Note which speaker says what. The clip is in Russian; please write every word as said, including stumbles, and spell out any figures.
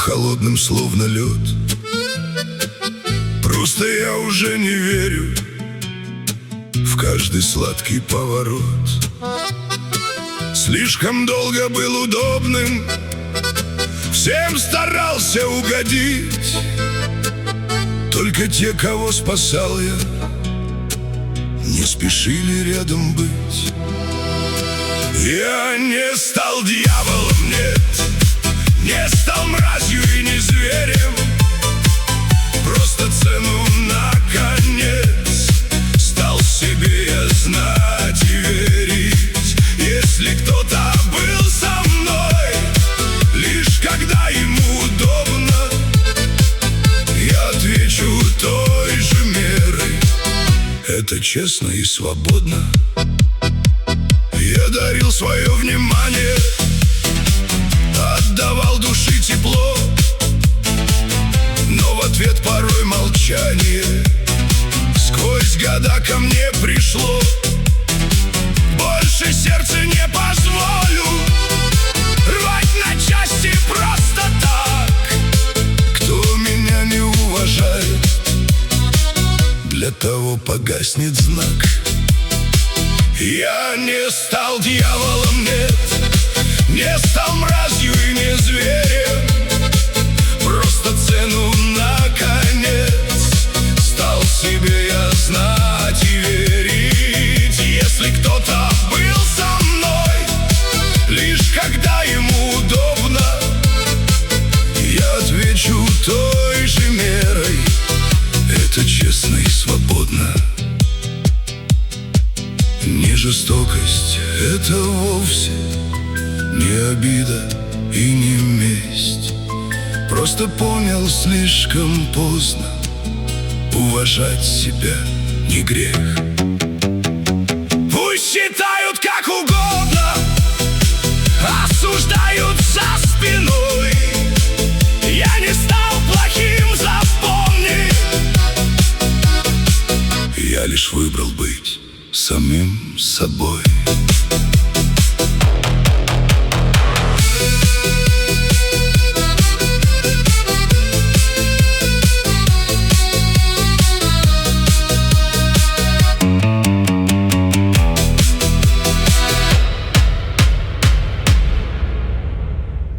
Speaker 1: холодным, словно лед. Просто я уже не верю в каждый сладкий поворот. Слишком долго был удобным, всем старался угодить. Только те, кого спасал я, не спешили рядом быть. Я не стал дьяволом, нет, не стал мразью и не зверем. Просто цену наконец стал себе я знать и верить. Если кто-то был со мной, лишь когда ему удобно, я отвечу той же мерой. Это честно и свободно. Я дарил свое внимание, отдавал души тепло, но в ответ порой молчание сквозь года ко мне пришло. Больше сердце не позволю рвать на части просто так. Кто меня не уважает, для того погаснет знак. Я не стал дьяволом, нет, не стал мразью и не зверем. Просто цену наконец стал себе я знать и верить. Если кто-то был со мной, лишь когда ему удобно, я отвечу той же мерой. Это честно и свободно. Не жестокость, это вовсе не обида и не месть. Просто понял слишком поздно, уважать себя не грех. Пусть считают как угодно, осуждают за спиной. Я не стал плохим, запомни. Я лишь выбрал быть самим собой.